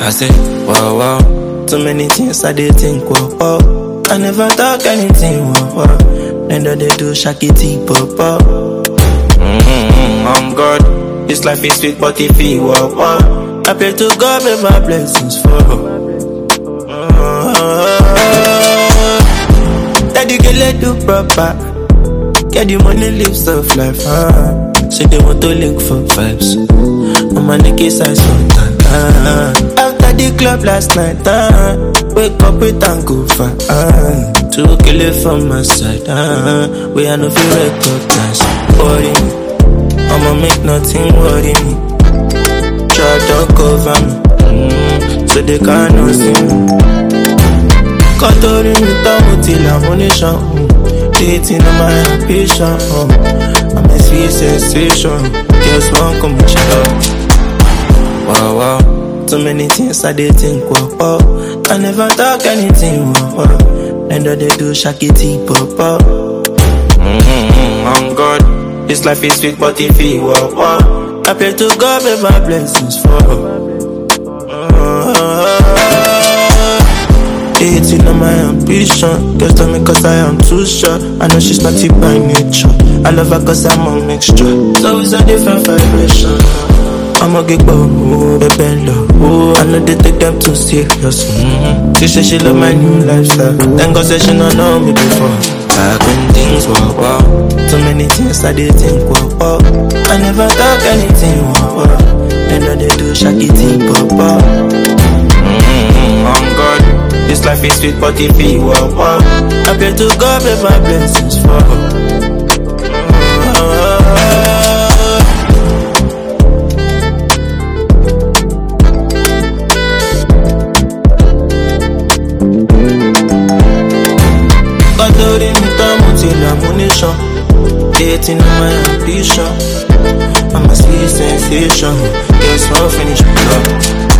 I say, wow, wow. Too many things I did think, wow, wow. I never talk anything, wow, wow. Then they do shakity, pop, pop. I'm God. This life is sweet, but if you wow, wow. I pray to God with my blessings for. Daddy can let do proper. Get the money, live soft life. Say they want to link for vibes. On my neck is ice water. After the club last night, wake up with and go far. To kill it from my side. We are no feel recognize. Worry me, I'ma make nothing worry me. Try to cover me, so they cannot see me. Controlling me, down till I'm on the show. Dating on my ambition. I'm a sweet sensation. Girls won't come with you. Wow, wow. Too many things I did think, wow, wow. I never talk anything, wow, wow. And they do shakity, pop, pop. I'm God. This life is sweet, but if you wow, wow. I pray to God with my blessings for. Dating on my ambition. Girls tell me cause I am too short. I know she's not it by nature. I love her cause I'm a mixture. So it's a different vibration. I'ma get bold, baby low. I know they take them too serious. She say she love my new lifestyle. Thank God say she don't know me before. Back when things were wow. Too many things I did think wow, wow. I never talk anything wow, wow. And then they do shakity pop pop. I'm God. This life is sweet, but if you wow, wow. I pray to God with my blessings for. Controlling me, down till I'm on the show. Dating on my ambition. I'm a sweet sensation. Guess I'll finish my love.